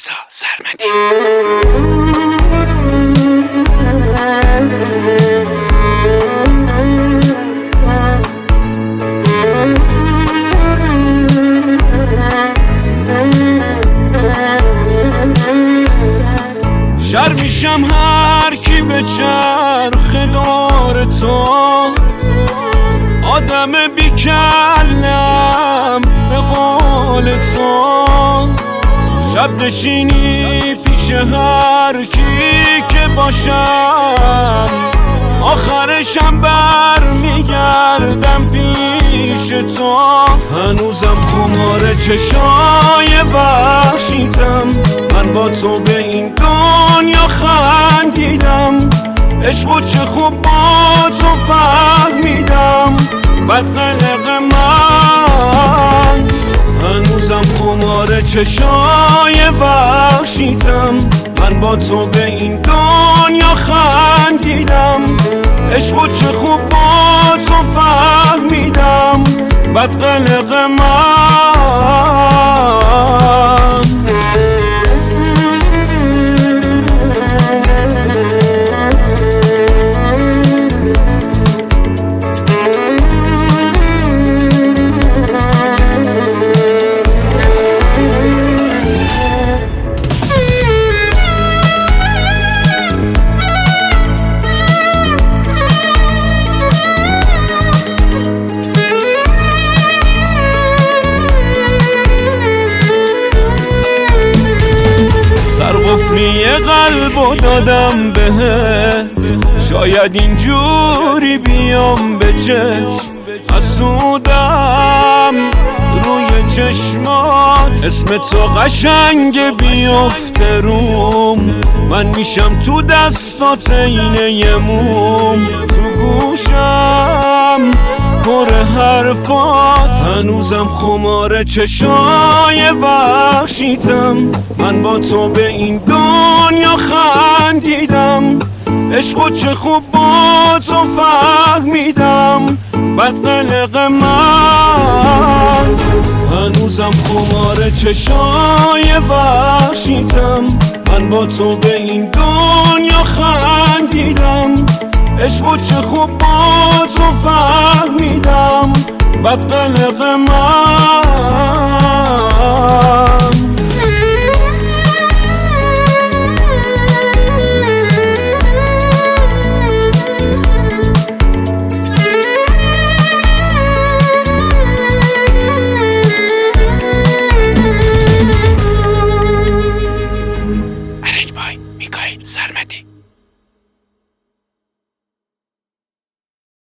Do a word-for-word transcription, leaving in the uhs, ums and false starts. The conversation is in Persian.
رضا سرمدی. شر میشم هر کی به چرخ دور تو، آدم بیکلم به قول تو. شب نشینی پیش هر کی که باشم، آخرشم بر میگردم پیش تو. هنوزم خمار چشای وحشیتم، من با تو به این دنیا خندیدم. عشق و چه خوب با تو فهمیدم، بد قلق من. هنوزم خمار چشای وحشیتم، من با تو به این دنیا خندیدم. عشق و چه خوب با تو فهمیدم، بد قلق من. سرقفلی قلبو دادم بهت، شاید اینجوری بیام به چشم. حسودم روی چشمات، اسم تو قشنگ بیفته روم. من میشم تو دستات اینه یه موم، تو گوشم پر حرفات. هنوزم خمار چشای وحشیتم، من با تو به این دنیا خندیدم. عشق و چه خوب با تو فهمیدم، بد قلق من. هنوزم خمار چشای وحشیتم، من با تو به این دنیا خندیدم. عشق و چه خوب با تو فهمیدم، بد قلق من.